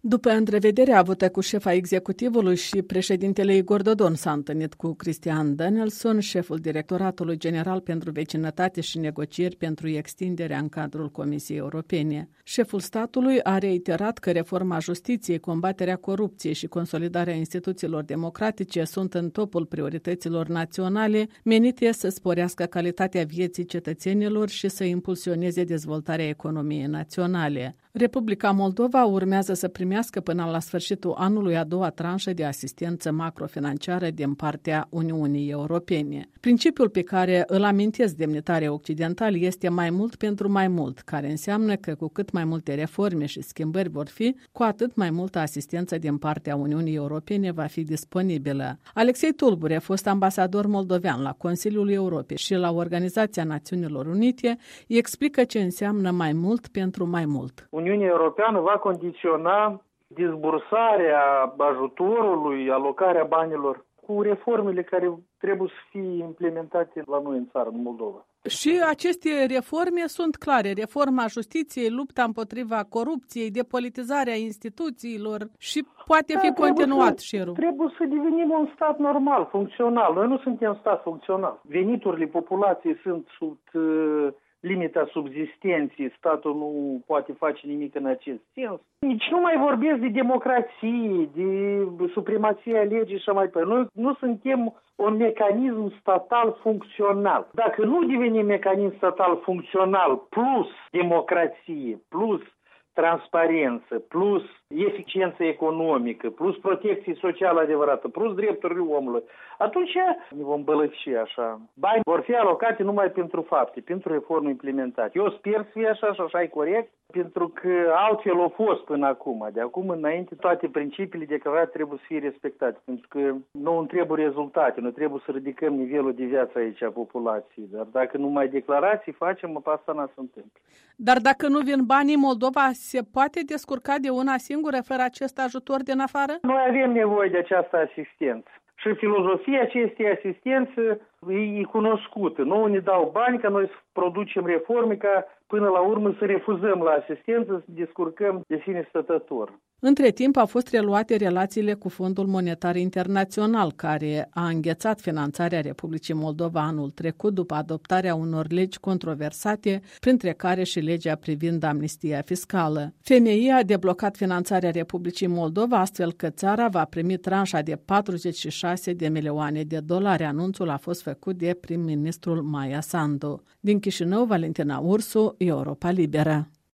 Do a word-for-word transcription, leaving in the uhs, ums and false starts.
După întrevederea avută cu șefa executivului și președintele Igor Dodon s-a întâlnit cu Christian Danielson, șeful Directoratului General pentru Vecinătate și Negocieri pentru extinderea în cadrul Comisiei Europene. Șeful statului a reiterat că reforma justiției, combaterea corupției și consolidarea instituțiilor democratice sunt în topul priorităților naționale, menite să sporească calitatea vieții cetățenilor și să impulsioneze dezvoltarea economiei naționale. Republica Moldova urmează să primească până la sfârșitul anului a doua tranșă de asistență macrofinanciară din partea Uniunii Europene. Principiul pe care îl amintesc demnitarii occidentali este mai mult pentru mai mult, care înseamnă că cu cât mai multe reforme și schimbări vor fi, cu atât mai multă asistență din partea Uniunii Europene va fi disponibilă. Alexei Tulbure, fost ambasador moldovean la Consiliul Europei și la Organizația Națiunilor Unite, explică ce înseamnă mai mult pentru mai mult. Uniunea Europeană va condiționa dizbursarea ajutorului, alocarea banilor cu reformele care trebuie să fie implementate la noi în țară, în Moldova. Și aceste reforme sunt clare. Reforma justiției, lupta împotriva corupției, depolitizarea instituțiilor și poate fi da, continuat șerul. Trebuie să devenim un stat normal, funcțional. Noi nu suntem stat funcțional. Veniturile populației sunt sub uh, limita subzistenței, statul nu poate face nimic în acest sens. Nici nu mai vorbesc de democrație, de supremația legii și mai pe. Noi nu suntem un mecanism statal funcțional. Dacă nu devenim mecanism statal funcțional plus democrație, plus transparență, plus eficiență economică, plus protecție socială adevărată, plus drepturile omului, atunci ne vom bălăci așa. Bani vor fi alocate numai pentru fapte, pentru reforme implementate. Eu sper să fie așa și așa e corect, pentru că altfel a fost până acum. De acum înainte toate principiile declarate trebuie să fie respectate, pentru că nu îmi trebuie rezultate, noi trebuie să ridicăm nivelul de viață aici a populației. Dar dacă numai declarații facem, asta nu se întâmplă. Dar dacă nu vin banii, Moldova se poate descurca de una singură fără acest ajutor din afară? Noi avem nevoie de această asistență. Și filozofia acestei asistențe e cunoscută. Noi ne dau bani ca noi să producem reforme, ca până la urmă să refuzăm la asistență, să descurcăm de sine stătător. Între timp au fost reluate relațiile cu Fondul Monetar Internațional, care a înghețat finanțarea Republicii Moldova anul trecut după adoptarea unor legi controversate, printre care și legea privind amnistia fiscală. F M I a deblocat finanțarea Republicii Moldova, astfel că țara va primi tranșa de patruzeci și șase de milioane de dolari. Anunțul a fost făcut de prim-ministrul Maia Sandu. Din Chișinău, Valentina Ursu, Europa Liberă.